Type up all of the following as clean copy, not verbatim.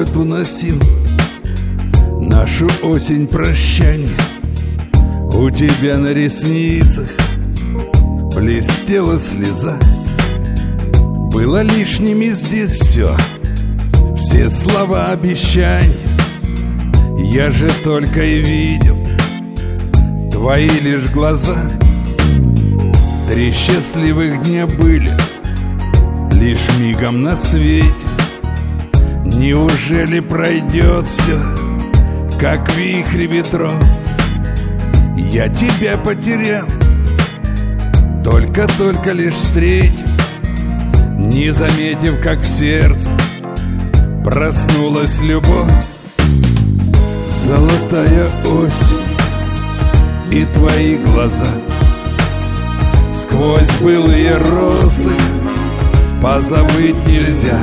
самолет уносил нашу осень прощанья. У тебя на ресницах блестела слеза. Было лишними здесь все слова обещаний. Я же только и видел твои лишь глаза. 3 счастливых дня были лишь мигом на свете. Неужели пройдет все, как вихрь ветров? Я тебя потерял, только лишь встретив, не заметив, как в сердце проснулась любовь. Золотая осень и твои глаза, сквозь былые росы позабыть нельзя.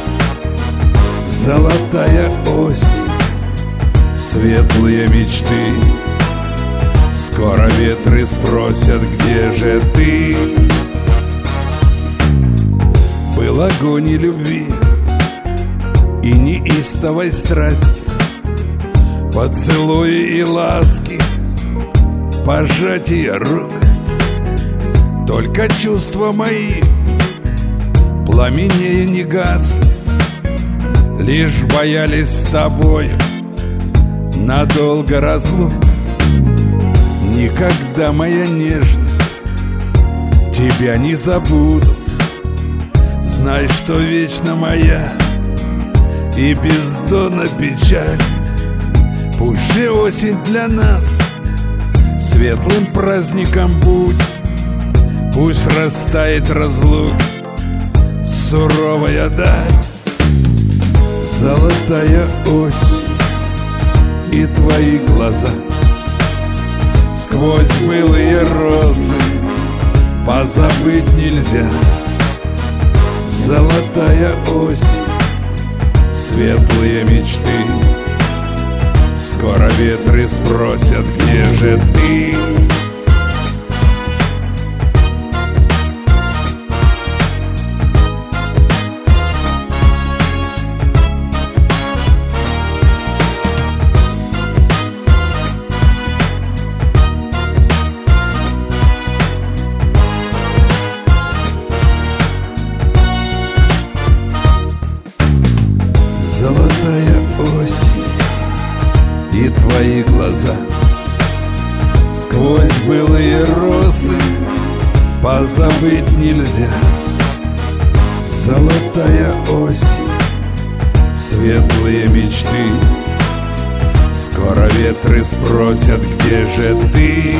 Золотая осень, светлые мечты. Скоро ветры спросят, где же ты? Был огонь и любви, и неистовой страсти, поцелуи и ласки, пожатия рук. Только чувства мои пламенея не гасли, лишь боялись с тобою надолго разлук. Никогда, моя нежность, тебя не забуду. Знай, что вечно моя и бездонна печаль. Пусть же осень для нас светлым праздником будет. Пусть растает разлук, суровая даль. Золотая осень и твои глаза, сквозь былые розы позабыть нельзя. Золотая осень, светлые мечты. Скоро ветры спросят, где же ты? Золотая осень и твои глаза, сквозь былые росы позабыть нельзя. Золотая осень, светлые мечты. Скоро ветры спросят, где же ты?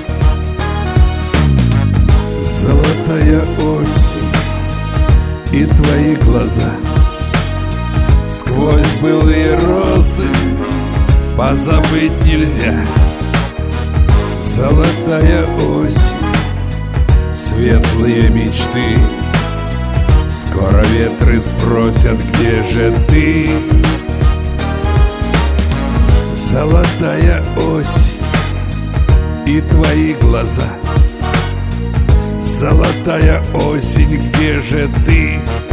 Золотая осень и твои глаза, сквозь былые росы позабыть нельзя. Золотая осень, светлые мечты. Скоро ветры спросят, где же ты? Золотая осень и твои глаза, золотая осень, где же ты?